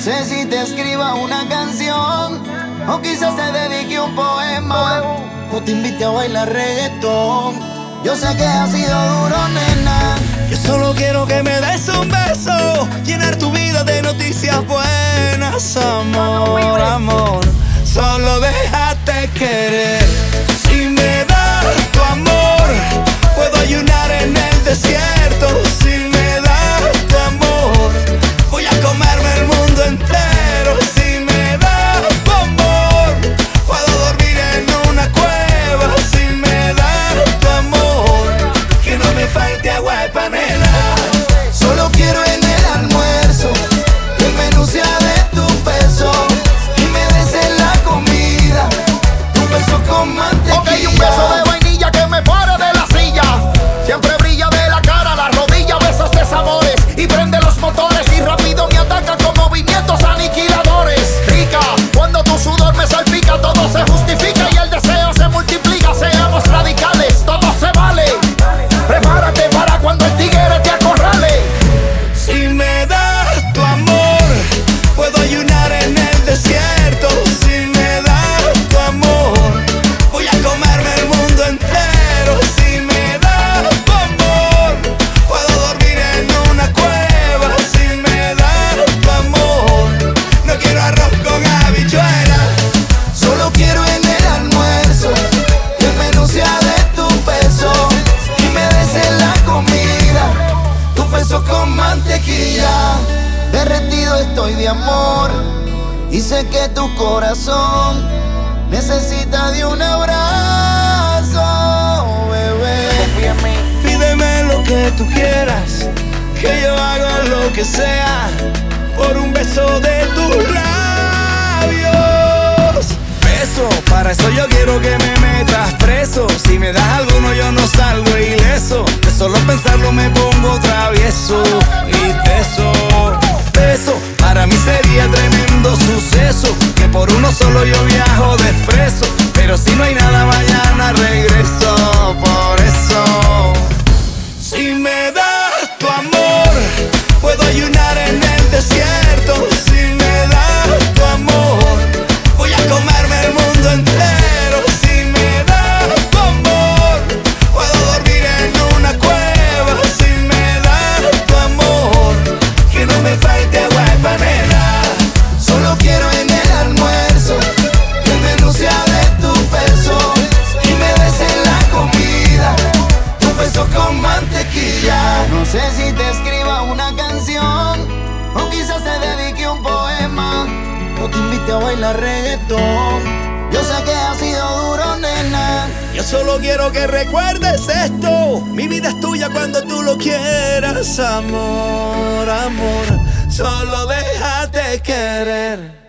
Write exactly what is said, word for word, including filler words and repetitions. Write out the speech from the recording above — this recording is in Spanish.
sé si te escriba una canción o quizás te dedique un poema o te invite a bailar reggaetón. Yo sé que ha sido duro, nena. Yo solo quiero que me des un beso, llenar tu vida de noticias buenas. Amor, amor, solo déjate querer. Si me das tu amor, puedo ayunar en el desierto. Si me das tu amor, voy a comerme el mundo entero. Si me das tu amor, puedo dormir en una cueva. Si me das tu amor, que no me falte agua de panela. Solo quiero en el almuerzo que el menú sea de tu peso y me des en la comida un beso con mantequilla. Ok, un beso de vainilla que me pare de la silla. Siempre brilla de la cara a la rodilla, besos de sabores y prende los motores y rápido me ataca con movimientos aniquiladores. Rica, cuando tu sudor me salpica, todo se justifica y el deseo se multiplica. Seamos radicales, todo se vale. Prepárate para cuando el tigre te acorrale. Si me das tu amor, puedo ayunar en el desierto. Si me das tu amor, voy a comerme el mundo entero. Si me das tu amor, puedo dormir en una cueva. Si me das tu amor, no quiero arroz con habichuelas. Solo quiero en el almuerzo que el menú sea de tu peso y me des en la comida tu beso con mantequilla. Derretido estoy de amor y sé que tu corazón necesita de un abrazo, bebé. Pídeme lo que tú quieras, que yo haga lo que sea por un beso de tus labios. Beso, para eso yo quiero que me metas preso. Si me das alguno yo no salgo ileso. De solo pensarlo me pongo travieso y teso. Beso, para mí sería tremendo suceso, que por uno solo yo viajo de expreso. Pero si no hay nada mañana regreso, por eso. Si me das tu amor, puedo ayunar en el desierto. Si me das tu amor, voy a comerme el mundo entero. Si me das tu amor, puedo dormir en una cueva. Si me das tu amor, que no me falte agua de panela. Solo quiero en el almuerzo que el menú sea de tu peso y me des en la comida tu beso con mantequilla. No sé si te escriba una canción o quizás te dedique un poema o te invite a bailar reggaetón. Yo sé que ha sido duro, nena. Yo solo quiero que recuerdes esto: mi vida es tuya cuando tú lo quieras. Amor, amor, solo déjate querer.